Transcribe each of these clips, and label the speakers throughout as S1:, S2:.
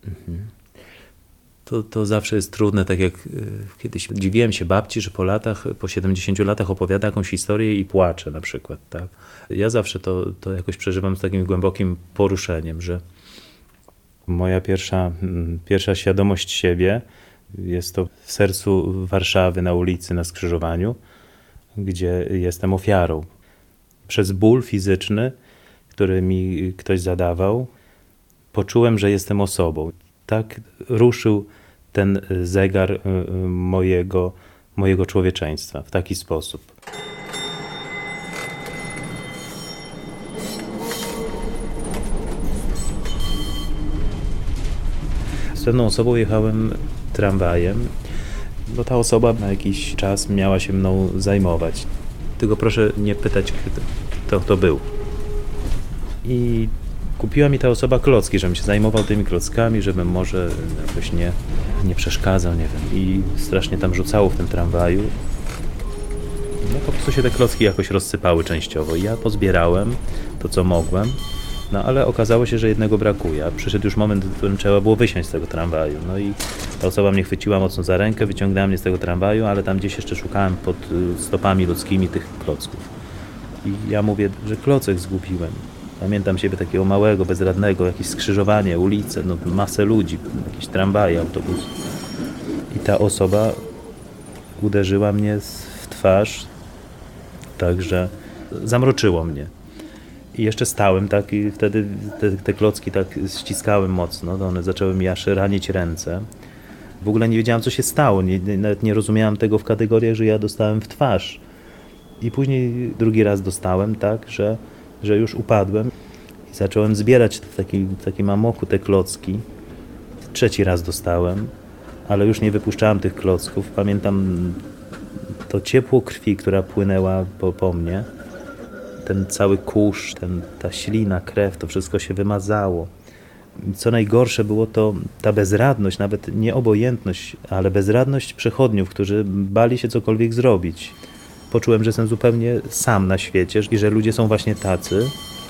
S1: To zawsze jest trudne, tak jak kiedyś dziwiłem się babci, że po 70 latach opowiada jakąś historię i płacze na przykład. Tak? Ja zawsze to jakoś przeżywam z takim głębokim poruszeniem, że moja pierwsza świadomość siebie jest to w sercu Warszawy, na ulicy, na skrzyżowaniu, gdzie jestem ofiarą. Przez ból fizyczny, który mi ktoś zadawał, poczułem, że jestem osobą. Tak ruszył ten zegar mojego człowieczeństwa w taki sposób. Z pewną osobą jechałem tramwajem, bo ta osoba na jakiś czas miała się mną zajmować. Tylko proszę nie pytać, kto to był. I kupiła mi ta osoba klocki, żebym się zajmował tymi klockami, żebym może jakoś nie przeszkadzał, nie wiem. I strasznie tam rzucało w tym tramwaju. No po prostu się te klocki jakoś rozsypały częściowo. I ja pozbierałem to, co mogłem, no ale okazało się, że jednego brakuje. A przyszedł już moment, w którym trzeba było wysiąść z tego tramwaju. No i ta osoba mnie chwyciła mocno za rękę, wyciągnęła mnie z tego tramwaju, ale tam gdzieś jeszcze szukałem pod stopami ludzkimi tych klocków. I ja mówię, że klocek zgubiłem. Pamiętam siebie takiego małego, bezradnego, jakieś skrzyżowanie, ulice, no, masę ludzi, jakieś tramwaje, autobusy. I ta osoba uderzyła mnie w twarz, także zamroczyło mnie. I jeszcze stałem tak i wtedy te klocki tak ściskałem mocno, to one zaczęły mi aż ranić ręce. W ogóle nie wiedziałem, co się stało, nawet nie rozumiałem tego w kategoriach, że ja dostałem w twarz. I później drugi raz dostałem tak, że już upadłem i zacząłem zbierać w takim amoku te klocki. Trzeci raz dostałem, ale już nie wypuszczałem tych klocków. Pamiętam to ciepło krwi, która płynęła po mnie. Ten cały kurz, ta ślina, krew, to wszystko się wymazało. Co najgorsze było to ta bezradność, nawet nie obojętność, ale bezradność przechodniów, którzy bali się cokolwiek zrobić. Poczułem, że jestem zupełnie sam na świecie i że ludzie są właśnie tacy.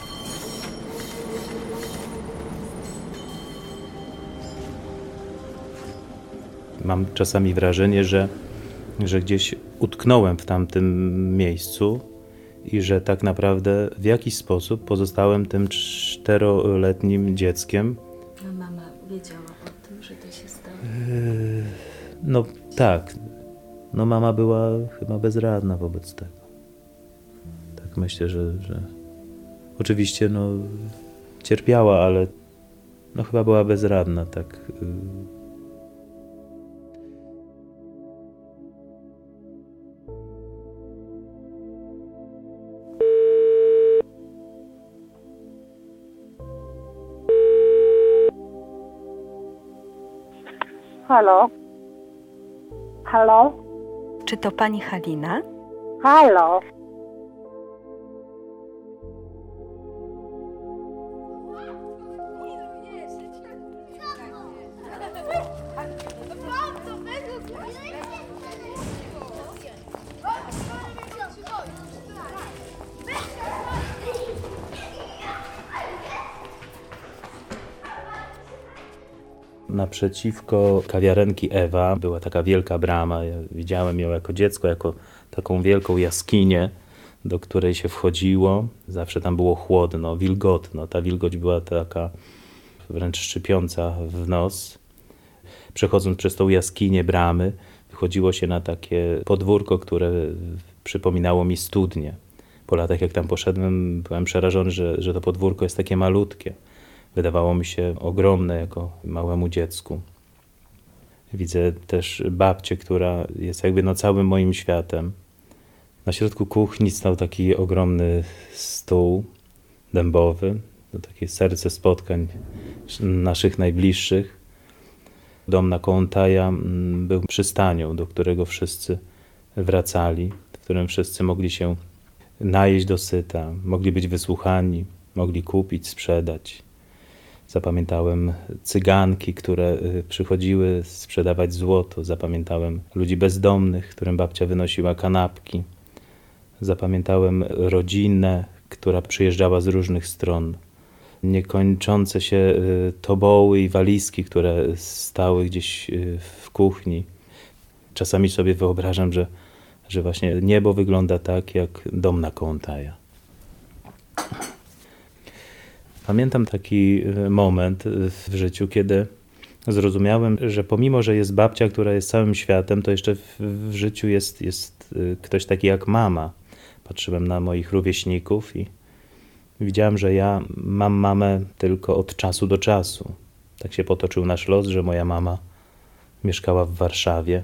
S1: Mam czasami wrażenie, że gdzieś utknąłem w tamtym miejscu i że tak naprawdę w jakiś sposób pozostałem tym 4-letnim dzieckiem.
S2: A mama wiedziała o tym, że to się stało?
S1: No tak. No mama była chyba bezradna wobec tego. Tak myślę, że oczywiście no cierpiała, ale no chyba była bezradna, tak.
S3: Halo? Halo?
S2: Czy to pani Halina?
S3: Halo?
S1: Naprzeciwko kawiarenki Ewa była taka wielka brama. Ja widziałem ją jako dziecko, jako taką wielką jaskinię, do której się wchodziło. Zawsze tam było chłodno, wilgotno. Ta wilgoć była taka wręcz szczypiąca w nos. Przechodząc przez tą jaskinię bramy, wychodziło się na takie podwórko, które przypominało mi studnię. Po latach, jak tam poszedłem, byłem przerażony, że to podwórko jest takie malutkie. Wydawało mi się ogromne jako małemu dziecku. Widzę też babcię, która jest jakby całym moim światem. Na środku kuchni stał taki ogromny stół dębowy, to takie serce spotkań naszych najbliższych. Dom na Kołątaja był przystanią, do którego wszyscy wracali, w którym wszyscy mogli się najeść do syta, mogli być wysłuchani, mogli kupić, sprzedać. Zapamiętałem cyganki, które przychodziły sprzedawać złoto. Zapamiętałem ludzi bezdomnych, którym babcia wynosiła kanapki. Zapamiętałem rodzinę, która przyjeżdżała z różnych stron. niekończące się toboły i walizki, które stały gdzieś w kuchni. Czasami sobie wyobrażam, że właśnie niebo wygląda tak jak dom na Kołątaja. Pamiętam taki moment w życiu, kiedy zrozumiałem, że pomimo, że jest babcia, która jest całym światem, to jeszcze w życiu jest ktoś taki jak mama. Patrzyłem na moich rówieśników i widziałem, że ja mam mamę tylko od czasu do czasu. Tak się potoczył nasz los, że moja mama mieszkała w Warszawie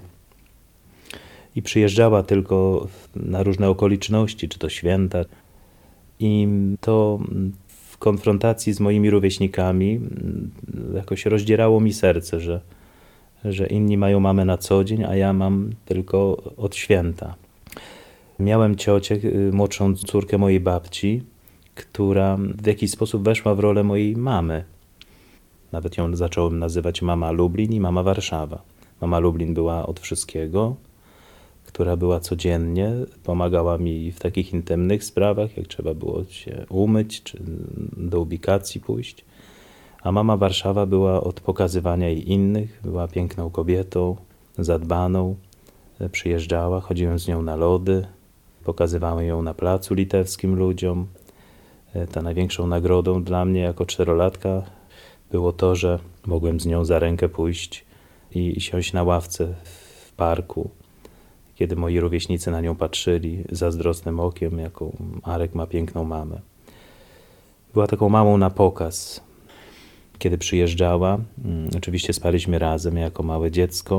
S1: i przyjeżdżała tylko na różne okoliczności, czy to święta. I to w konfrontacji z moimi rówieśnikami jakoś rozdzierało mi serce, że inni mają mamę na co dzień, a ja mam tylko od święta. Miałem ciocię, młodszą córkę mojej babci, która w jakiś sposób weszła w rolę mojej mamy. Nawet ją zacząłem nazywać mama Lublin i mama Warszawa. Mama Lublin była od wszystkiego, która była codziennie, pomagała mi w takich intymnych sprawach, jak trzeba było się umyć, czy do ubikacji pójść. A mama Warszawa była od pokazywania jej innych, była piękną kobietą, zadbaną, przyjeżdżała, chodziłem z nią na lody, pokazywałem ją na placu litewskim ludziom. Ta największą nagrodą dla mnie jako 4-latka było to, że mogłem z nią za rękę pójść i siąść na ławce w parku, kiedy moi rówieśnicy na nią patrzyli zazdrosnym okiem, jaką Arek ma piękną mamę. Była taką mamą na pokaz. Kiedy przyjeżdżała, oczywiście spaliśmy razem jako małe dziecko.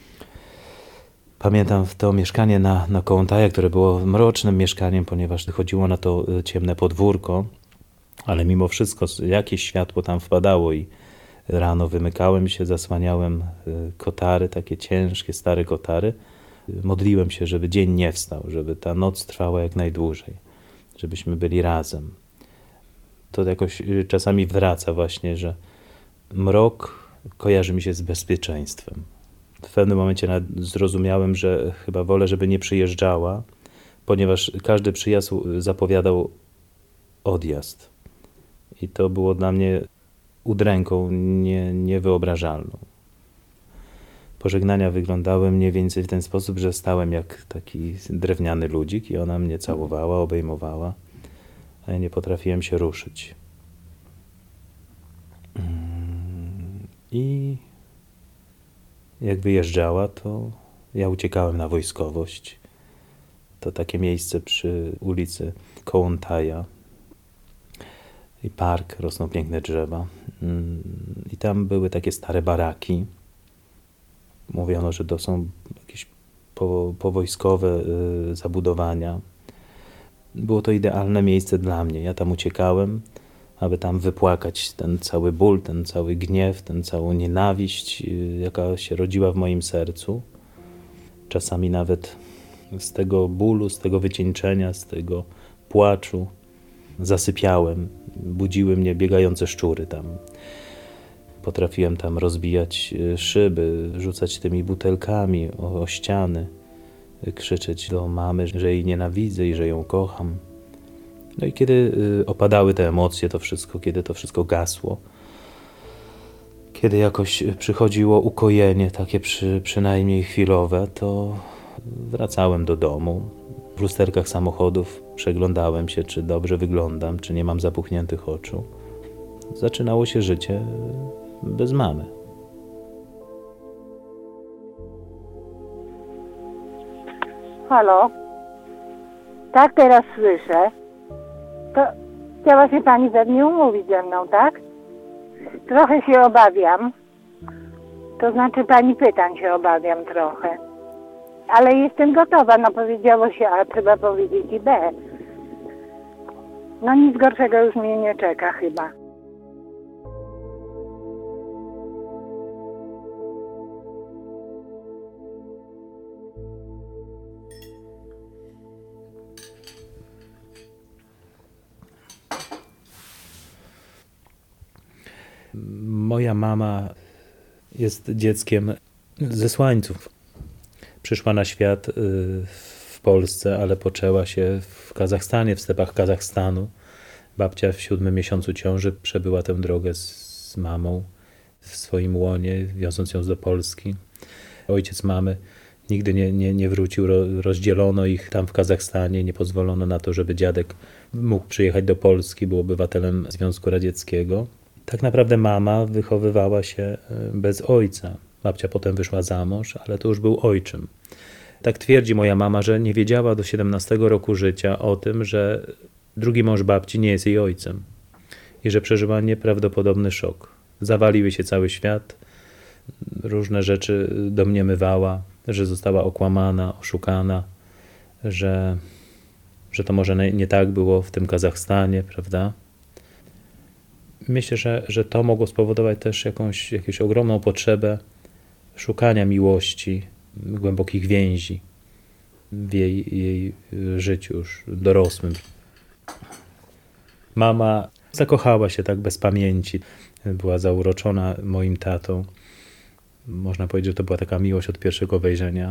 S1: Pamiętam to mieszkanie na Kołątaja, które było mrocznym mieszkaniem, ponieważ chodziło na to ciemne podwórko, ale mimo wszystko jakieś światło tam wpadało i rano wymykałem się, zasłaniałem kotary, takie ciężkie, stare kotary. Modliłem się, żeby dzień nie wstał, żeby ta noc trwała jak najdłużej, żebyśmy byli razem. To jakoś czasami wraca właśnie, że mrok kojarzy mi się z bezpieczeństwem. W pewnym momencie zrozumiałem, że chyba wolę, żeby nie przyjeżdżała, ponieważ każdy przyjazd zapowiadał odjazd. I to było dla mnie udręką niewyobrażalną. Pożegnania wyglądały mniej więcej w ten sposób, że stałem jak taki drewniany ludzik i ona mnie całowała, obejmowała, a ja nie potrafiłem się ruszyć. I jak wyjeżdżała, to ja uciekałem na wojskowość. To takie miejsce przy ulicy Kołątaja i park, rosną piękne drzewa. I tam były takie stare baraki. Mówiono, że to są jakieś powojskowe zabudowania. Było to idealne miejsce dla mnie. Ja tam uciekałem, aby tam wypłakać ten cały ból, ten cały gniew, tę całą nienawiść, jaka się rodziła w moim sercu. Czasami nawet z tego bólu, z tego wycieńczenia, z tego płaczu zasypiałem. Budziły mnie biegające szczury tam. Potrafiłem tam rozbijać szyby, rzucać tymi butelkami o ściany, krzyczeć do mamy, że jej nienawidzę i że ją kocham. No i kiedy opadały te emocje, to wszystko, kiedy to wszystko gasło, kiedy jakoś przychodziło ukojenie, takie przynajmniej chwilowe, to wracałem do domu. W lusterkach samochodów przeglądałem się, czy dobrze wyglądam, czy nie mam zapuchniętych oczu. Zaczynało się życie bez mamy.
S3: Halo? Tak, teraz słyszę. To chciała się pani ze mnie umówić ze mną, tak? Trochę się obawiam. To znaczy pani pytań się obawiam trochę. Ale jestem gotowa, no powiedziało się A, trzeba powiedzieć i B. No nic gorszego już mnie nie czeka chyba.
S1: Moja mama jest dzieckiem zesłańców. Przyszła na świat w Polsce, ale poczęła się w Kazachstanie, w stepach Kazachstanu, Babcia w 7. miesiącu ciąży przebyła tę drogę z mamą w swoim łonie, wioząc ją do Polski. Ojciec mamy nigdy nie wrócił, rozdzielono ich tam w Kazachstanie, nie pozwolono na to, żeby dziadek mógł przyjechać do Polski, był obywatelem Związku Radzieckiego. Tak naprawdę mama wychowywała się bez ojca. Babcia potem wyszła za mąż, ale to już był ojczym. Tak twierdzi moja mama, że nie wiedziała do 17 roku życia o tym, że drugi mąż babci nie jest jej ojcem i że przeżyła nieprawdopodobny szok. Zawalił się cały świat, różne rzeczy domniemywała, że została okłamana, oszukana, że to może nie tak było w tym Kazachstanie, prawda? Myślę, że to mogło spowodować też jakąś ogromną potrzebę szukania miłości, głębokich więzi w jej życiu już dorosłym. Mama zakochała się tak bez pamięci. Była zauroczona moim tatą. Można powiedzieć, że to była taka miłość od pierwszego wejrzenia.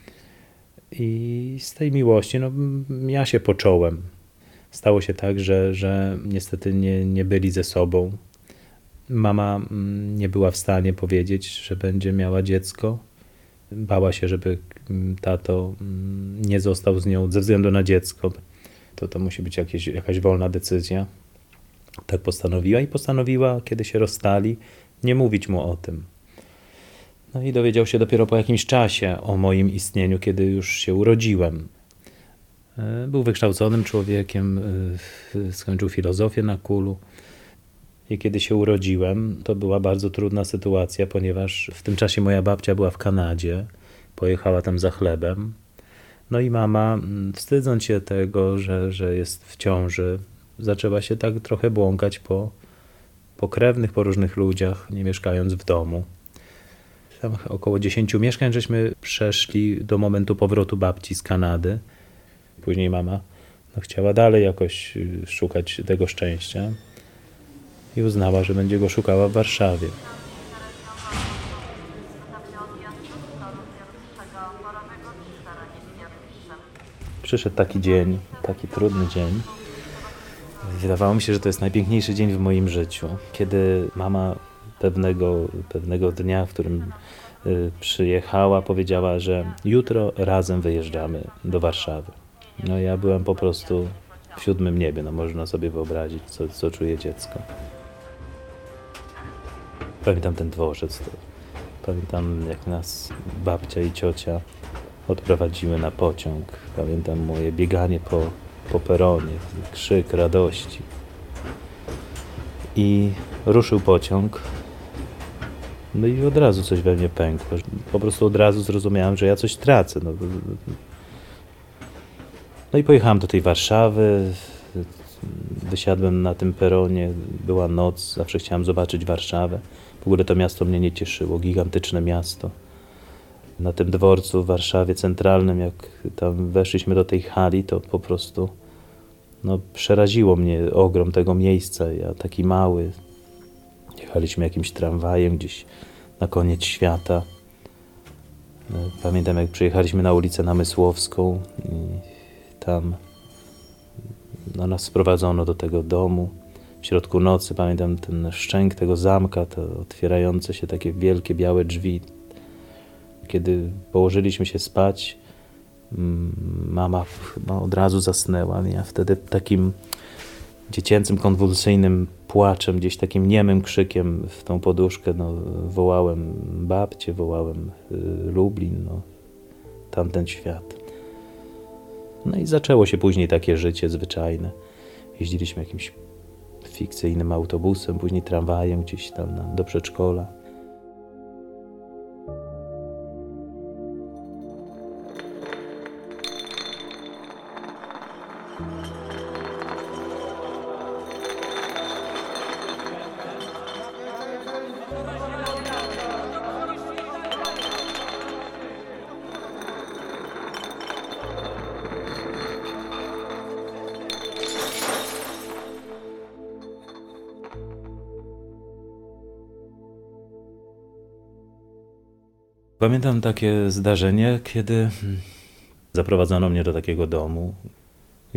S1: I z tej miłości ja się począłem. Stało się tak, że niestety nie byli ze sobą. Mama nie była w stanie powiedzieć, że będzie miała dziecko. Bała się, żeby tato nie został z nią ze względu na dziecko. To musi być jakaś wolna decyzja. Tak postanowiła, kiedy się rozstali, nie mówić mu o tym. No i dowiedział się dopiero po jakimś czasie o moim istnieniu, kiedy już się urodziłem. Był wykształconym człowiekiem, skończył filozofię na KUL-u. I kiedy się urodziłem, to była bardzo trudna sytuacja, ponieważ w tym czasie moja babcia była w Kanadzie, pojechała tam za chlebem. No i mama, wstydząc się tego, że jest w ciąży, zaczęła się tak trochę błąkać po krewnych, po różnych ludziach, nie mieszkając w domu. Tam około 10 mieszkań żeśmy przeszli do momentu powrotu babci z Kanady. Później mama chciała dalej jakoś szukać tego szczęścia i uznała, że będzie go szukała w Warszawie. Przyszedł taki dzień, taki trudny dzień. Wydawało mi się, że to jest najpiękniejszy dzień w moim życiu, kiedy mama pewnego dnia, w którym przyjechała, powiedziała, że jutro razem wyjeżdżamy do Warszawy. No ja byłem po prostu w 7. niebie, można sobie wyobrazić, co czuje dziecko. Pamiętam ten dworzec, pamiętam jak nas babcia i ciocia odprowadziły na pociąg. Pamiętam moje bieganie po peronie, krzyk radości. I ruszył pociąg. No i od razu coś we mnie pękło. Po prostu od razu zrozumiałem, że ja coś tracę. No i pojechałem do tej Warszawy. Wysiadłem na tym peronie. Była noc. Zawsze chciałem zobaczyć Warszawę. W ogóle to miasto mnie nie cieszyło. Gigantyczne miasto. Na tym dworcu w Warszawie Centralnym, jak tam weszliśmy do tej hali, to po prostu przeraziło mnie ogrom tego miejsca. Ja taki mały. Jechaliśmy jakimś tramwajem gdzieś na koniec świata. Pamiętam, jak przyjechaliśmy na ulicę Namysłowską i tam nas sprowadzono do tego domu. W środku nocy pamiętam ten szczęk tego zamka, te otwierające się takie wielkie białe drzwi. Kiedy położyliśmy się spać, mama chyba od razu zasnęła. Ja wtedy takim dziecięcym, konwulsyjnym płaczem, gdzieś takim niemym krzykiem w tą poduszkę wołałem babcię, wołałem Lublin, tamten świat. No i zaczęło się później takie życie zwyczajne. Jeździliśmy jakimś fikcyjnym autobusem, później tramwajem gdzieś tam do przedszkola. Pamiętam takie zdarzenie, kiedy zaprowadzono mnie do takiego domu, gdzie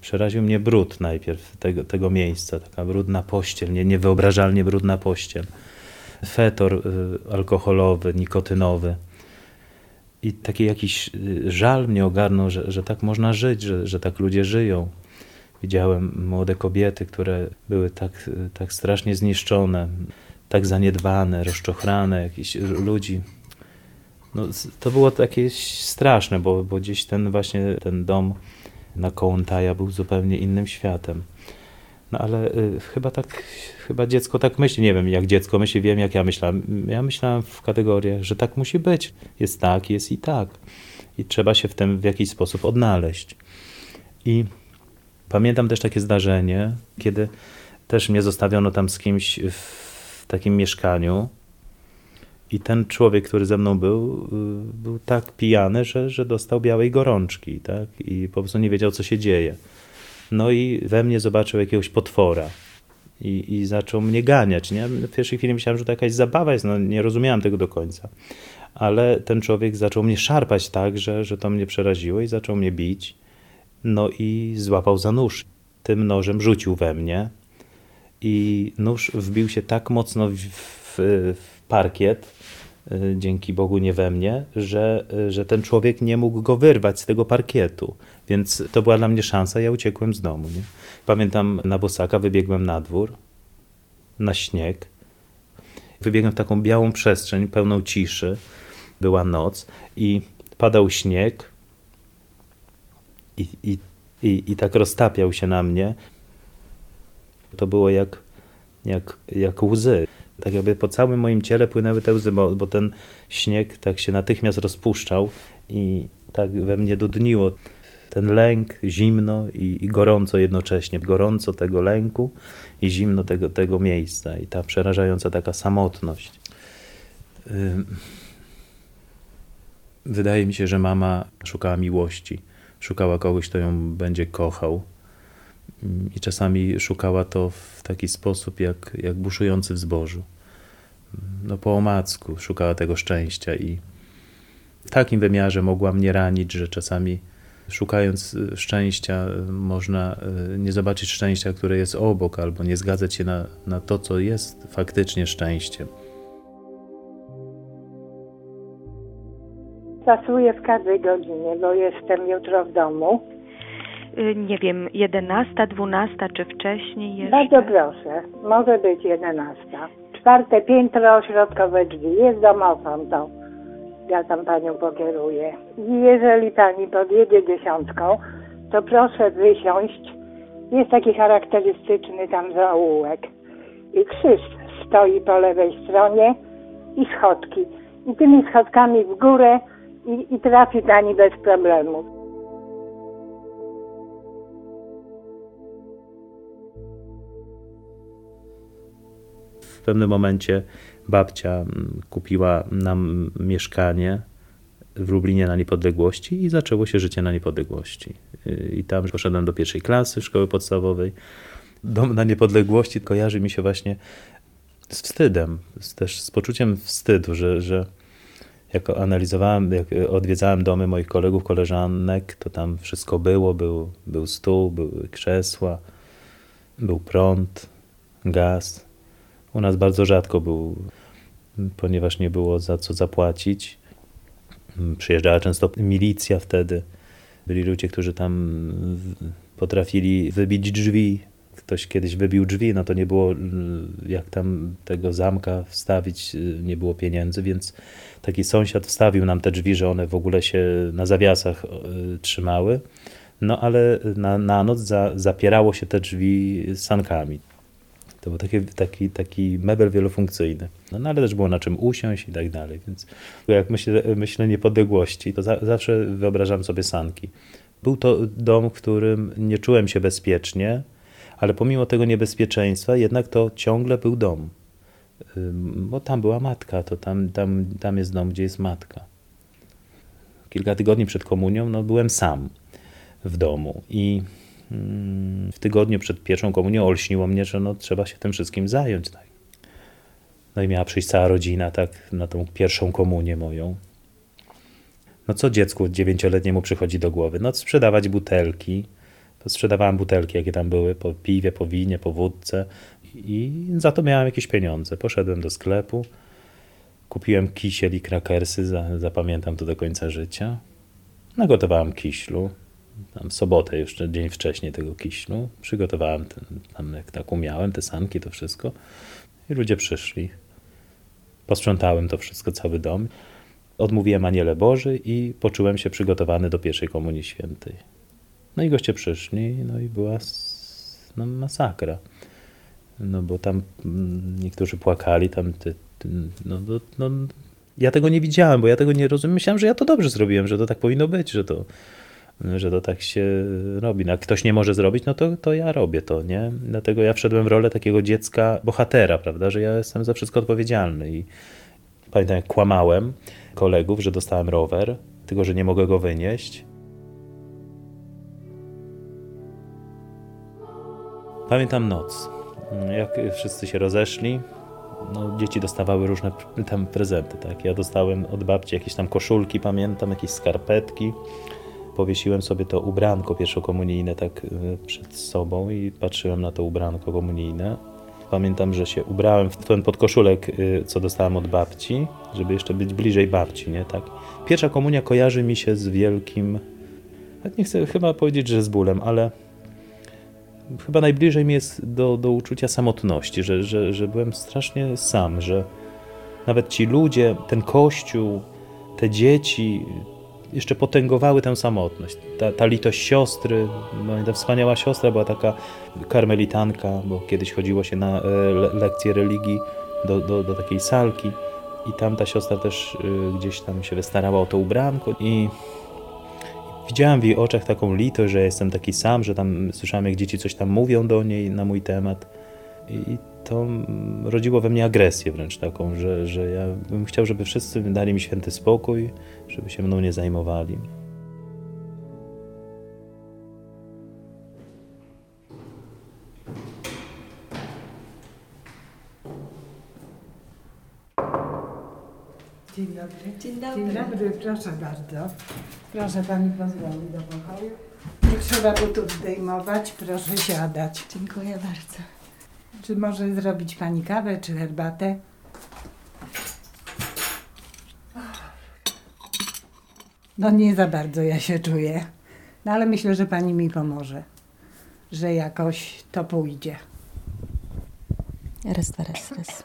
S1: Przeraził mnie brud najpierw tego miejsca, taka brudna pościel, niewyobrażalnie brudna pościel. Fetor alkoholowy, nikotynowy. I taki jakiś żal mnie ogarnął, że tak można żyć, że tak ludzie żyją. Widziałem młode kobiety, które były tak strasznie zniszczone, tak zaniedbane, rozczochrane, jakichś ludzi. No, to było takie straszne, bo gdzieś ten dom na Kołłątaja był zupełnie innym światem. No ale chyba dziecko tak myśli. Nie wiem, jak dziecko myśli, wiem, jak ja myślałem. Ja myślałem w kategoriach, że tak musi być. Jest tak, jest i tak. I trzeba się w tym w jakiś sposób odnaleźć. I pamiętam też takie zdarzenie, kiedy też mnie zostawiono tam z kimś w takim mieszkaniu i ten człowiek, który ze mną był tak pijany, że dostał białej gorączki, tak? I po prostu nie wiedział, co się dzieje. No i we mnie zobaczył jakiegoś potwora i zaczął mnie ganiać. Nie? W pierwszej chwili myślałem, że to jakaś zabawa jest, no nie rozumiałem tego do końca. Ale ten człowiek zaczął mnie szarpać tak, że to mnie przeraziło i zaczął mnie bić. No i złapał za nóż. Tym nożem rzucił we mnie i nóż wbił się tak mocno w parkiet, dzięki Bogu nie we mnie, że ten człowiek nie mógł go wyrwać z tego parkietu. Więc to była dla mnie szansa, ja uciekłem z domu. Nie? Pamiętam, na bosaka wybiegłem na dwór, na śnieg. Wybiegłem w taką białą przestrzeń, pełną ciszy. Była noc i padał śnieg i tak roztapiał się na mnie. To było jak łzy. Tak jakby po całym moim ciele płynęły te łzy, bo ten śnieg tak się natychmiast rozpuszczał i tak we mnie dudniło. Ten lęk, zimno i gorąco jednocześnie. Gorąco tego lęku i zimno tego miejsca. I ta przerażająca taka samotność. Wydaje mi się, że mama szukała miłości. Szukała kogoś, kto ją będzie kochał. I czasami szukała to w taki sposób, jak buszujący w zbożu. No po omacku szukała tego szczęścia i w takim wymiarze mogła mnie ranić, że czasami szukając szczęścia można nie zobaczyć szczęścia, które jest obok, albo nie zgadzać się na to, co jest faktycznie szczęściem.
S3: Pasuję w każdej godzinie, bo jestem jutro w domu.
S2: Nie wiem, 11, 12 czy wcześniej jeszcze?
S3: Bardzo proszę, może być 11. 4. piętro, środkowe drzwi. Jest domofon, to ja tam panią pokieruję. I jeżeli pani podjedzie 10, to proszę wysiąść. Jest taki charakterystyczny tam zaułek. I krzyż stoi po lewej stronie i schodki. I tymi schodkami w górę i trafi pani bez problemu.
S1: W pewnym momencie babcia kupiła nam mieszkanie w Lublinie na Niepodległości i zaczęło się życie na Niepodległości. I tam poszedłem do 1. klasy szkoły podstawowej. Dom na Niepodległości kojarzy mi się właśnie z wstydem, też z poczuciem wstydu, że jak analizowałem, jak odwiedzałem domy moich kolegów, koleżanek, to tam wszystko było. Był stół, były krzesła, był prąd, gaz. U nas bardzo rzadko był, ponieważ nie było za co zapłacić. Przyjeżdżała często milicja wtedy. Byli ludzie, którzy tam potrafili wybić drzwi. Ktoś kiedyś wybił drzwi, no to nie było jak tam tego zamka wstawić, nie było pieniędzy, więc taki sąsiad wstawił nam te drzwi, że one w ogóle się na zawiasach trzymały. No ale na noc zapierało się te drzwi sankami. To był taki mebel wielofunkcyjny. No ale też było na czym usiąść i tak dalej. Więc jak myślę niepodległości, to zawsze wyobrażam sobie sanki. Był to dom, w którym nie czułem się bezpiecznie, ale pomimo tego niebezpieczeństwa jednak to ciągle był dom. Bo tam była matka, to tam jest dom, gdzie jest matka. Kilka tygodni przed komunią byłem sam w domu i w tygodniu przed pierwszą komunią olśniło mnie, że trzeba się tym wszystkim zająć. Tak. No i miała przyjść cała rodzina tak na tą pierwszą komunię moją. No co dziecku 9-letniemu przychodzi do głowy? No sprzedawać butelki, To sprzedawałem butelki, jakie tam były, po piwie, po winie, po wódce i za to miałem jakieś pieniądze. Poszedłem do sklepu, kupiłem kisiel i krakersy, zapamiętam to do końca życia. Nagotowałem kiślu, tam w sobotę jeszcze dzień wcześniej tego kiślu. Przygotowałem tam jak tak umiałem, te sanki, to wszystko. I ludzie przyszli. Posprzątałem to wszystko, cały dom. Odmówiłem Aniele Boży i poczułem się przygotowany do pierwszej Komunii Świętej. No i goście przyszli, no i była masakra. No bo tam niektórzy płakali, tam ja tego nie widziałem, bo ja tego nie rozumiem. Myślałem, że ja to dobrze zrobiłem, że to tak powinno być, że to tak się robi. No, jak ktoś nie może zrobić, no to ja robię to, nie? Dlatego ja wszedłem w rolę takiego dziecka, bohatera, prawda, że ja jestem za wszystko odpowiedzialny. I pamiętam, jak kłamałem kolegów, że dostałem rower, tylko że nie mogę go wynieść. Pamiętam noc, jak wszyscy się rozeszli. No, dzieci dostawały różne tam prezenty, tak? Ja dostałem od babci jakieś tam koszulki, pamiętam, jakieś skarpetki. Powiesiłem sobie to ubranko pierwszokomunijne tak przed sobą i patrzyłem na to ubranko komunijne. Pamiętam, że się ubrałem w ten podkoszulek, co dostałem od babci, żeby jeszcze być bliżej babci, nie? Tak. Pierwsza komunia kojarzy mi się z wielkim, nie chcę chyba powiedzieć, że z bólem, ale chyba najbliżej mi jest do uczucia samotności, że byłem strasznie sam, że nawet ci ludzie, ten kościół, te dzieci jeszcze potęgowały tę samotność. Ta litość siostry, ta wspaniała siostra była taka karmelitanka, bo kiedyś chodziło się na lekcje religii do takiej salki i tam ta siostra też gdzieś tam się wystarała o to ubranko i widziałem w jej oczach taką litość, że jestem taki sam, że tam słyszałem, jak dzieci coś tam mówią do niej na mój temat. I to rodziło we mnie agresję wręcz taką, że ja bym chciał, żeby wszyscy dali mi święty spokój, żeby się mną nie zajmowali.
S4: Dzień dobry.
S5: Dzień dobry.
S4: Dzień dobry, proszę bardzo. Proszę pani pozwoli do pokoju. Nie trzeba butów zdejmować, proszę siadać.
S5: Dziękuję bardzo.
S4: Czy może zrobić pani kawę czy herbatę? No nie za bardzo ja się czuję, no ale myślę, że pani mi pomoże, że jakoś to pójdzie.
S5: Raz, dwa, raz.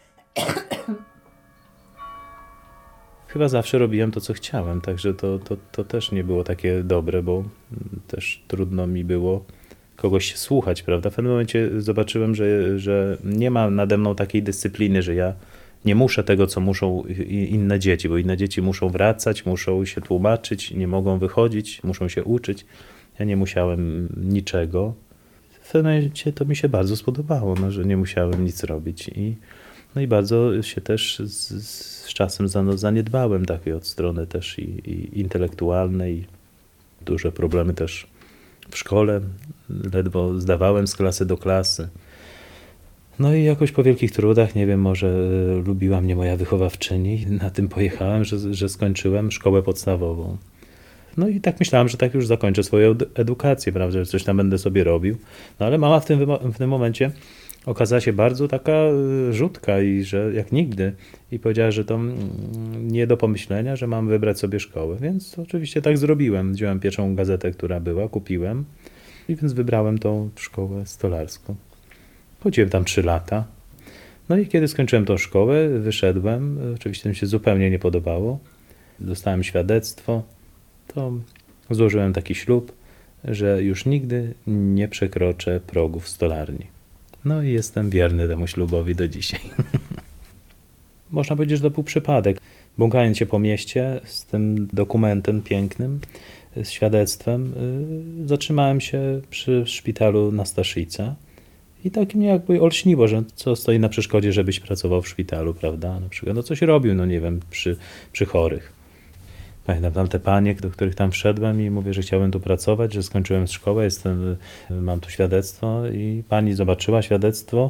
S1: Chyba zawsze robiłem to, co chciałem, także to też nie było takie dobre, bo też trudno mi było kogoś się słuchać, prawda? W pewnym momencie zobaczyłem, że nie ma nade mną takiej dyscypliny, że ja nie muszę tego, co muszą inne dzieci, bo inne dzieci muszą wracać, muszą się tłumaczyć, nie mogą wychodzić, muszą się uczyć. Ja nie musiałem niczego. W pewnym momencie to mi się bardzo spodobało, no, że nie musiałem nic robić no i bardzo się też z czasem zaniedbałem takiej od strony też i intelektualnej, i duże problemy też w szkole, ledwo zdawałem z klasy do klasy. No i jakoś po wielkich trudach, nie wiem, może lubiła mnie moja wychowawczyni, na tym pojechałem, że skończyłem szkołę podstawową. No i tak myślałem, że tak już zakończę swoją edukację, prawda, że coś tam będę sobie robił. No ale mama w tym momencie okazała się bardzo taka rzutka i że jak nigdy. I powiedziała, że to nie do pomyślenia, że mam wybrać sobie szkołę. Więc oczywiście tak zrobiłem. Wziąłem pierwszą gazetę, która była, kupiłem i więc wybrałem tą szkołę stolarską. Chodziłem tam 3 lata. No i kiedy skończyłem tą szkołę, wyszedłem. Oczywiście mi się zupełnie nie podobało. Dostałem świadectwo. To złożyłem taki ślub, że już nigdy nie przekroczę progów stolarni. No i jestem wierny temu ślubowi do dzisiaj. Można powiedzieć, że to był przypadek. Błąkając się po mieście z tym dokumentem pięknym, z świadectwem, zatrzymałem się przy szpitalu na Staszica i tak mnie jakby olśniło, że co stoi na przeszkodzie, żebyś pracował w szpitalu, prawda? Na przykład, no coś robił, no nie wiem, przy chorych. Pamiętam tam te panie, do których tam wszedłem i mówię, że chciałem tu pracować, że skończyłem szkołę, mam tu świadectwo i pani zobaczyła świadectwo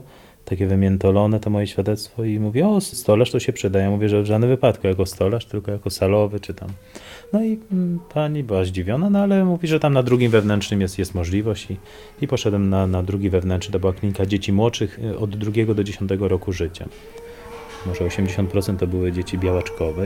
S1: takie wymiętolone to moje świadectwo i mówi, o, stolarz to się przyda. Ja mówię, że w żadnym wypadku jako stolarz, tylko jako salowy czy tam. No i pani była zdziwiona, no ale mówi, że tam na drugim wewnętrznym jest możliwość i poszedłem na drugi wewnętrzny. To była klinika dzieci młodszych od 2 do 10 roku życia. Może 80% to były dzieci białaczkowe.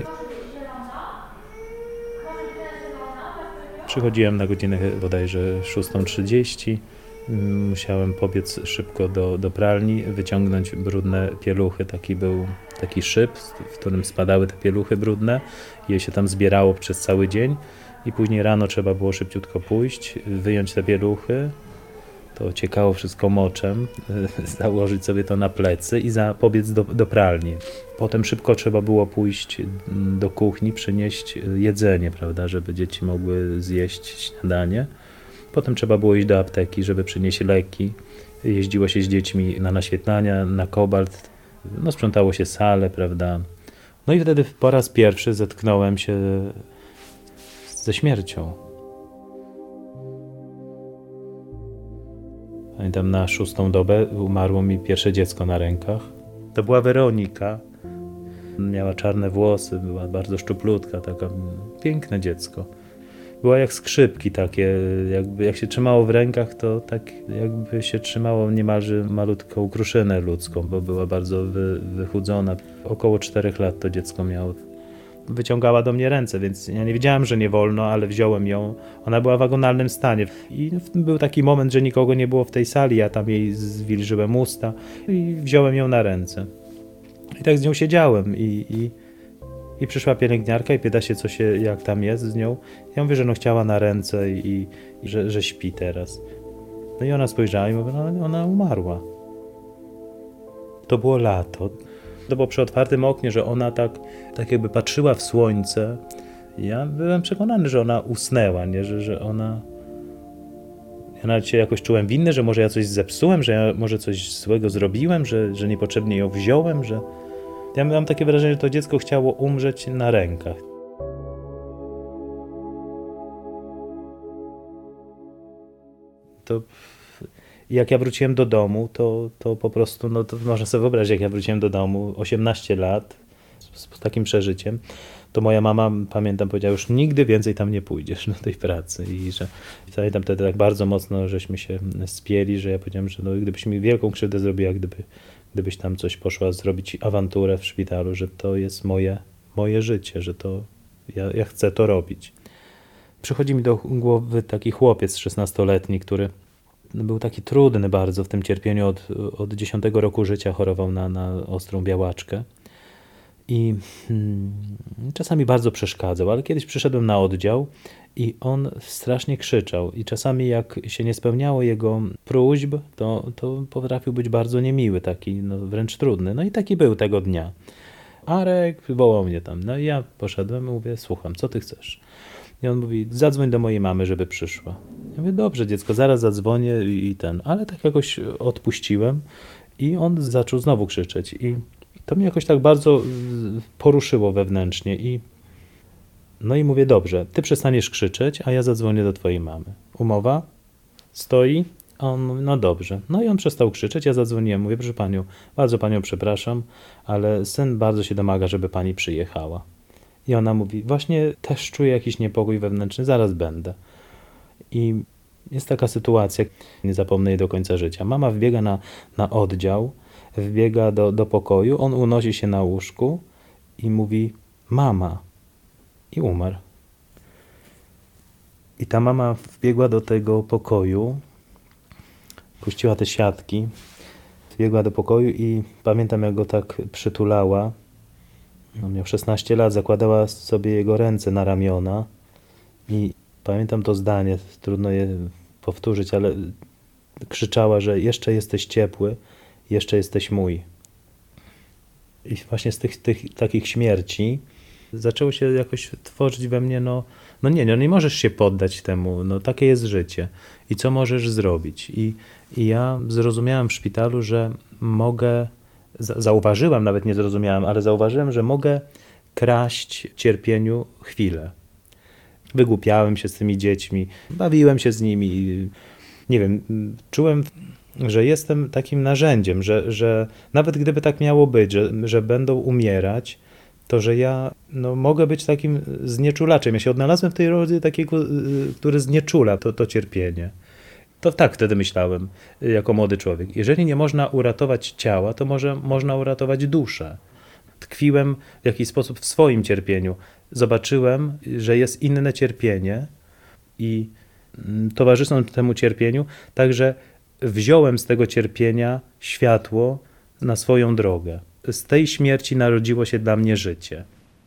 S1: Przychodziłem na godzinę bodajże 6:30. Musiałem pobiec szybko do pralni, wyciągnąć brudne pieluchy. Taki był taki szyb, w którym spadały te pieluchy brudne. Je się tam zbierało przez cały dzień i później rano trzeba było szybciutko pójść, wyjąć te pieluchy. To ciekało wszystko moczem, założyć sobie to na plecy i pobiec do pralni. Potem szybko trzeba było pójść do kuchni, przynieść jedzenie, prawda, żeby dzieci mogły zjeść śniadanie. Potem trzeba było iść do apteki, żeby przynieść leki. Jeździło się z dziećmi na naświetlania, na kobalt. No, sprzątało się salę, prawda. No i wtedy po raz pierwszy zetknąłem się ze śmiercią. Pamiętam, na 6. dobę umarło mi pierwsze dziecko na rękach. To była Weronika. Miała czarne włosy, była bardzo szczuplutka, taka piękne dziecko. Była jak skrzypki takie, jakby jak się trzymało w rękach, to tak jakby się trzymało niemalże malutką kruszynę ludzką, bo była bardzo wychudzona. Około 4 lat to dziecko miało. Wyciągała do mnie ręce, więc ja nie wiedziałem, że nie wolno, ale wziąłem ją. Ona była w agonalnym stanie i był taki moment, że nikogo nie było w tej sali, ja tam jej zwilżyłem usta i wziąłem ją na ręce. I tak z nią siedziałem i przyszła pielęgniarka i pyta się, jak tam jest z nią. Ja mówię, że no chciała na ręce i że śpi teraz. No i ona spojrzała i mówi, no ona umarła. To było lato. To było przy otwartym oknie, że ona tak jakby patrzyła w słońce. Ja byłem przekonany, że ona usnęła, nie? Że ona... Ja nawet się jakoś czułem winny, że może ja coś zepsułem, że ja może coś złego zrobiłem, że niepotrzebnie ją wziąłem, że... Ja mam takie wrażenie, że to dziecko chciało umrzeć na rękach. To jak ja wróciłem do domu, to po prostu, no to można sobie wyobrazić, jak ja wróciłem do domu, 18 lat, z takim przeżyciem, to moja mama, pamiętam, powiedziała, już nigdy więcej tam nie pójdziesz do tej pracy. I że pamiętam wtedy tak bardzo mocno, żeśmy się spieli, że ja powiedziałem, że no, gdybyś mi wielką krzywdę zrobiła, gdybyś tam coś poszła zrobić awanturę w szpitalu, że to jest moje życie, że to ja chcę to robić. Przychodzi mi do głowy taki chłopiec 16-letni, który był taki trudny bardzo w tym cierpieniu. Od 10 roku życia chorował na ostrą białaczkę i czasami bardzo przeszkadzał, ale kiedyś przyszedłem na oddział i on strasznie krzyczał i czasami jak się nie spełniało jego próśb, to potrafił być bardzo niemiły, taki no, wręcz trudny. No i taki był tego dnia. Arek wołał mnie tam. No i ja poszedłem i mówię, słucham, co ty chcesz? I on mówi, zadzwoń do mojej mamy, żeby przyszła. Ja mówię, dobrze dziecko, zaraz zadzwonię ale tak jakoś odpuściłem i on zaczął znowu krzyczeć i to mnie jakoś tak bardzo poruszyło wewnętrznie no i mówię, dobrze, ty przestaniesz krzyczeć, a ja zadzwonię do twojej mamy. Umowa? Stoi? A on mówi, no dobrze. No i on przestał krzyczeć, ja zadzwoniłem, mówię, proszę panią, bardzo panią przepraszam, ale syn bardzo się domaga, żeby pani przyjechała. I ona mówi, właśnie też czuję jakiś niepokój wewnętrzny, zaraz będę. I jest taka sytuacja, nie zapomnę jej do końca życia. Mama wbiega na oddział, wbiega do pokoju, on unosi się na łóżku i mówi, mama. I umarł. I ta mama wbiegła do tego pokoju, puściła te siatki, wbiegła do pokoju i pamiętam, jak go tak przytulała. On miał 16 lat, zakładała sobie jego ręce na ramiona i pamiętam to zdanie, trudno je powtórzyć, ale krzyczała, że jeszcze jesteś ciepły, jeszcze jesteś mój. I właśnie z tych takich śmierci zaczęło się jakoś tworzyć we mnie, no nie możesz się poddać temu, no takie jest życie. I co możesz zrobić? I ja zrozumiałem w szpitalu, że mogę, zauważyłem, nawet nie zrozumiałem, ale zauważyłem, że mogę kraść cierpieniu chwilę. Wygłupiałem się z tymi dziećmi, bawiłem się z nimi, nie wiem, czułem że jestem takim narzędziem, że nawet gdyby tak miało być, że będą umierać, to że ja mogę być takim znieczulaczem. Ja się odnalazłem w tej roli takiego, który znieczula to cierpienie. To tak wtedy myślałem, jako młody człowiek. Jeżeli nie można uratować ciała, to może można uratować duszę. Tkwiłem w jakiś sposób w swoim cierpieniu. Zobaczyłem, że jest inne cierpienie i towarzysząc temu cierpieniu, także wziąłem z tego cierpienia światło na swoją drogę. Z tej śmierci narodziło się dla mnie życie.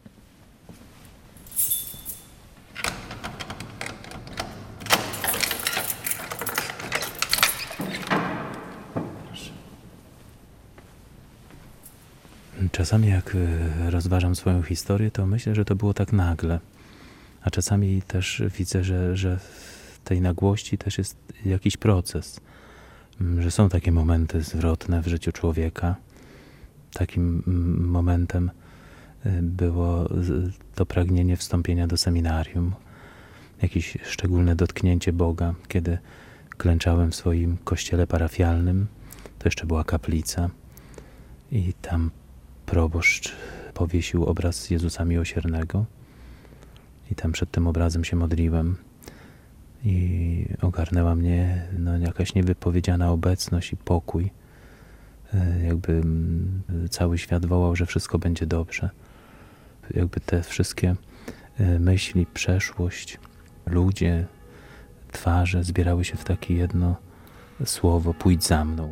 S1: Czasami jak rozważam swoją historię, to myślę, że to było tak nagle. A czasami też widzę, że w tej nagłości też jest jakiś proces. Że są takie momenty zwrotne w życiu człowieka. Takim momentem było to pragnienie wstąpienia do seminarium. Jakieś szczególne dotknięcie Boga, kiedy klęczałem w swoim kościele parafialnym. To jeszcze była kaplica. I tam proboszcz powiesił obraz Jezusa Miłosiernego i tam przed tym obrazem się modliłem i ogarnęła mnie jakaś niewypowiedziana obecność i pokój. Jakby cały świat wołał, że wszystko będzie dobrze. Jakby te wszystkie myśli, przeszłość, ludzie, twarze zbierały się w takie jedno słowo: pójdź za mną.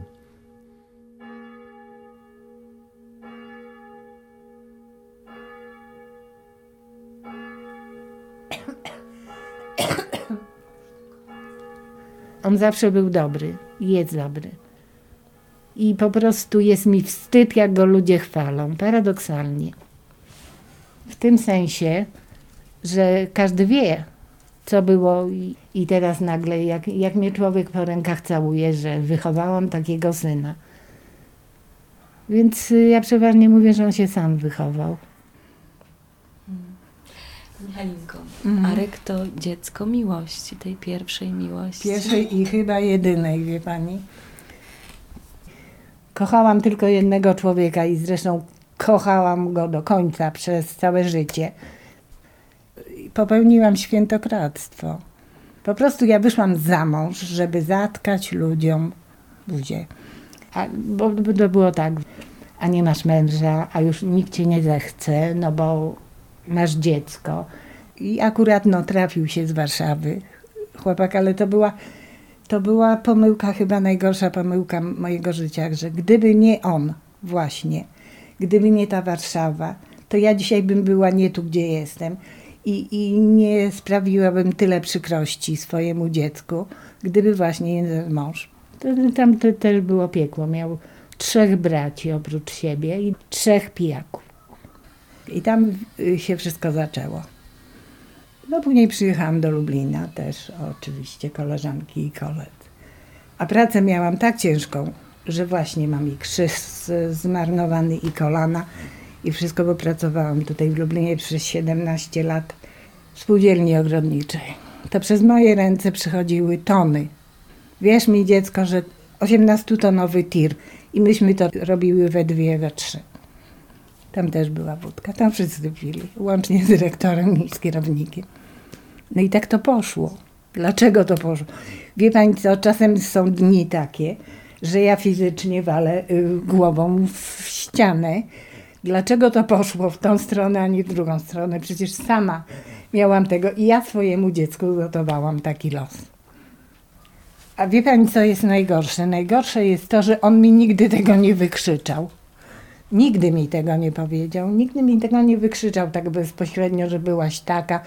S5: On zawsze był dobry, jest dobry. I po prostu jest mi wstyd, jak go ludzie chwalą, paradoksalnie. W tym sensie, że każdy wie, co było i teraz nagle, jak mnie człowiek po rękach całuje, że wychowałam takiego syna. Więc ja przeważnie mówię, że on się sam wychował.
S6: Halinko, Arek to dziecko miłości, tej pierwszej miłości.
S4: Pierwszej i chyba jedynej, wie pani. Kochałam tylko jednego człowieka i zresztą kochałam go do końca, przez całe życie. Popełniłam świętokradztwo. Po prostu ja wyszłam za mąż, żeby zatkać ludziom buzię.
S5: Bo to było tak, a nie masz męża, a już nikt cię nie zechce, bo masz dziecko.
S4: I akurat trafił się z Warszawy chłopak, ale to była pomyłka, chyba najgorsza pomyłka mojego życia, że gdyby nie on właśnie, gdyby nie ta Warszawa, to ja dzisiaj bym była nie tu, gdzie jestem i nie sprawiłabym tyle przykrości swojemu dziecku, gdyby właśnie nie ten mąż.
S5: Tam to też było piekło. Miał 3 braci oprócz siebie i 3 pijaków.
S4: I tam się wszystko zaczęło. Później przyjechałam do Lublina też, oczywiście koleżanki i koledzy. A pracę miałam tak ciężką, że właśnie mam i krzyż zmarnowany i kolana i wszystko, bo pracowałam tutaj w Lublinie przez 17 lat w spółdzielni ogrodniczej. To przez moje ręce przychodziły tony. Wierz mi, dziecko, że 18-tonowy tir i myśmy to robiły we 2, we 3. Tam też była wódka, tam wszyscy pili, łącznie z dyrektorem i z kierownikiem. I tak to poszło. Dlaczego to poszło? Wie pani co, czasem są dni takie, że ja fizycznie walę głową w ścianę. Dlaczego to poszło w tą stronę, a nie w drugą stronę? Przecież sama miałam tego i ja swojemu dziecku gotowałam taki los. A wie pani, co jest najgorsze? Najgorsze jest to, że on mi nigdy tego nie wykrzyczał. Nigdy mi tego nie powiedział, nigdy mi tego nie wykrzyczał tak bezpośrednio, że byłaś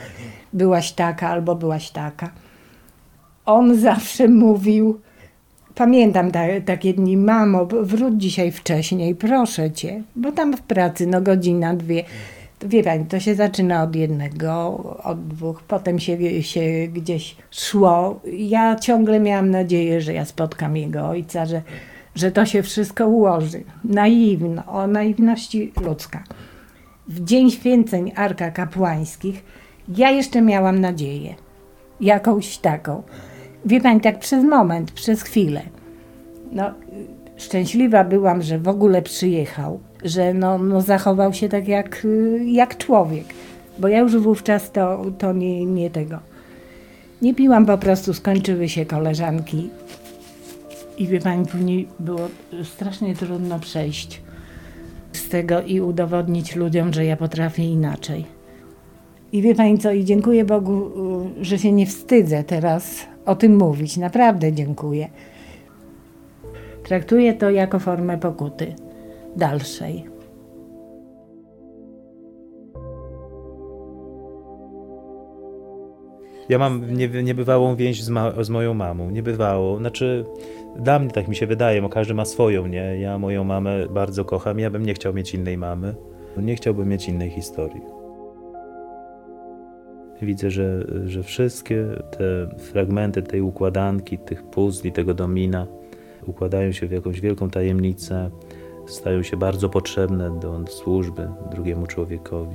S4: taka albo byłaś taka. On zawsze mówił, pamiętam takie dni, mamo, wróć dzisiaj wcześniej, proszę cię, bo tam w pracy godzina, 2. Wie pani, to się zaczyna od 1, od 2, potem się gdzieś szło. Ja ciągle miałam nadzieję, że ja spotkam jego ojca, że to się wszystko ułoży. Naiwno, o naiwności ludzka. W dzień święceń Arka Kapłańskich ja jeszcze miałam nadzieję. Jakąś taką. Wie pani, tak przez moment, przez chwilę.
S5: No, szczęśliwa byłam, że w ogóle przyjechał, że no zachował się tak jak człowiek. Bo ja już wówczas to nie tego. Nie piłam po prostu, skończyły się koleżanki. I wie pani, później było strasznie trudno przejść z tego i udowodnić ludziom, że ja potrafię inaczej. I wie pani co, i dziękuję Bogu, że się nie wstydzę teraz o tym mówić. Naprawdę dziękuję. Traktuję to jako formę pokuty dalszej.
S1: Ja mam niebywałą więź z moją mamą. Niebywało. Znaczy, dla mnie tak mi się wydaje, bo każdy ma swoją, nie? Ja moją mamę bardzo kocham. Ja bym nie chciał mieć innej mamy. Nie chciałbym mieć innej historii. Widzę, że wszystkie te fragmenty tej układanki, tych puzli, tego domina układają się w jakąś wielką tajemnicę, stają się bardzo potrzebne do służby drugiemu człowiekowi.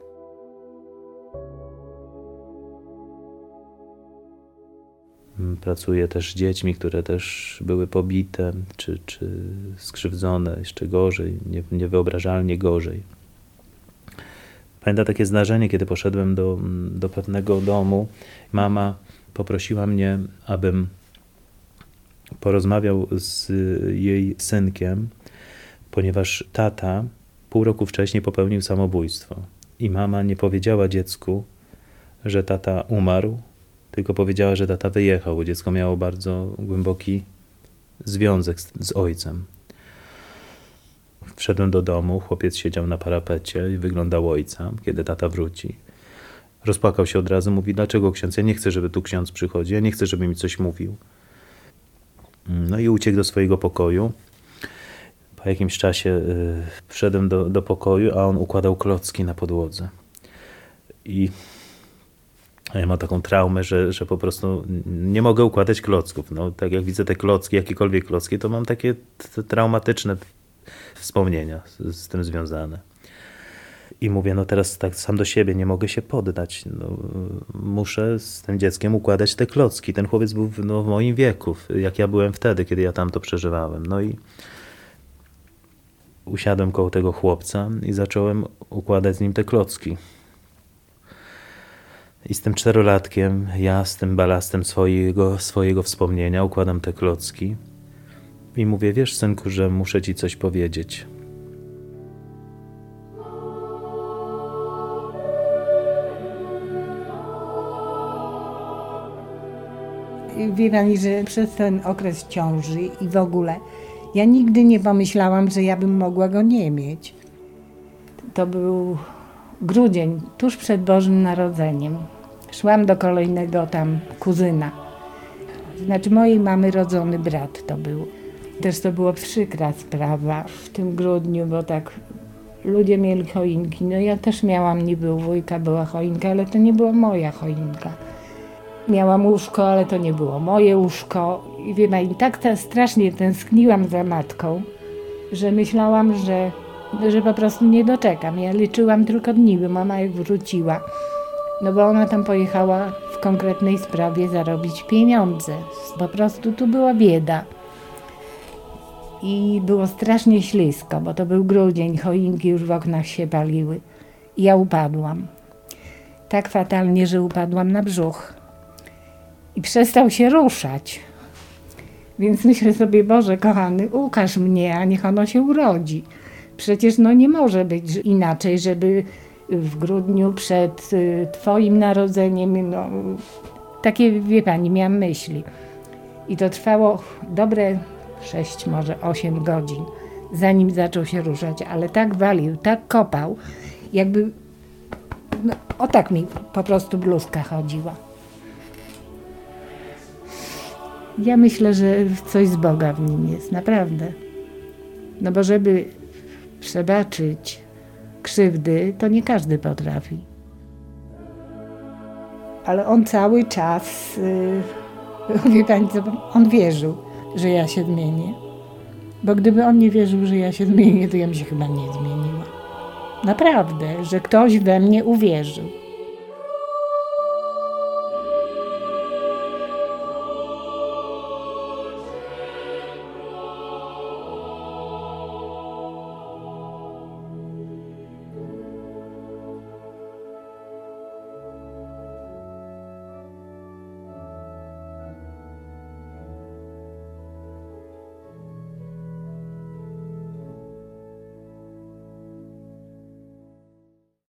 S1: Pracuję też z dziećmi, które też były pobite, czy skrzywdzone, jeszcze gorzej, niewyobrażalnie gorzej. Pamiętam takie zdarzenie, kiedy poszedłem do pewnego domu. Mama poprosiła mnie, abym porozmawiał z jej synkiem, ponieważ tata pół roku wcześniej popełnił samobójstwo. I mama nie powiedziała dziecku, że tata umarł, tylko powiedziała, że tata wyjechał, bo dziecko miało bardzo głęboki związek z ojcem. Wszedłem do domu, chłopiec siedział na parapecie i wyglądał ojca, kiedy tata wróci. Rozpłakał się od razu, mówi: dlaczego ksiądz? Ja nie chcę, żeby tu ksiądz przychodził, ja nie chcę, żeby mi coś mówił. No i uciekł do swojego pokoju. Po jakimś czasie wszedłem do pokoju, a on układał klocki na podłodze. I ja mam taką traumę, że po prostu nie mogę układać klocków. No, tak jak widzę te klocki, jakiekolwiek klocki, to mam takie traumatyczne wspomnienia z tym związane. I mówię, no teraz tak sam do siebie nie mogę się poddać. No, muszę z tym dzieckiem układać te klocki. Ten chłopiec był w moim wieku, jak ja byłem wtedy, kiedy ja tam to przeżywałem. No i usiadłem koło tego chłopca i zacząłem układać z nim te klocki. I z tym 4-latkiem, ja z tym balastem swojego wspomnienia układam te klocki. I mówię, wiesz, synku, że muszę ci coś powiedzieć.
S5: Wie pani, że przez ten okres ciąży i w ogóle ja nigdy nie pomyślałam, że ja bym mogła go nie mieć. To był grudzień, tuż przed Bożym Narodzeniem. Szłam do kolejnego tam kuzyna. Znaczy mojej mamy rodzony brat to był. Też to była przykra sprawa w tym grudniu, bo tak ludzie mieli choinki. No ja też miałam, niby u wujka była choinka, ale to nie była moja choinka. Miałam łóżko, ale to nie było moje łóżko. I wie pani, tak strasznie tęskniłam za matką, że myślałam, że po prostu nie doczekam. Ja liczyłam tylko dni, bo mama jak wróciła. No bo ona tam pojechała w konkretnej sprawie zarobić pieniądze. Po prostu tu była bieda. I było strasznie ślisko, bo to był grudzień, choinki już w oknach się paliły. I ja upadłam. Tak fatalnie, że upadłam na brzuch. I przestał się ruszać. Więc myślę sobie, Boże kochany, ukaż mnie, a niech ono się urodzi. Przecież no nie może być inaczej, żeby w grudniu przed twoim narodzeniem, no takie, wie pani, miałam myśli. I to trwało dobre 6, może 8 godzin, zanim zaczął się ruszać, ale tak walił, tak kopał, jakby, no, o tak mi po prostu bluzka chodziła. Ja myślę, że coś z Boga w nim jest, naprawdę. No bo żeby przebaczyć krzywdy, to nie każdy potrafi. Ale on cały czas, wie pani co, on wierzył, że ja się zmienię. Bo gdyby on nie wierzył, że ja się zmienię, to ja bym się chyba nie zmieniła. Naprawdę, że ktoś we mnie uwierzył.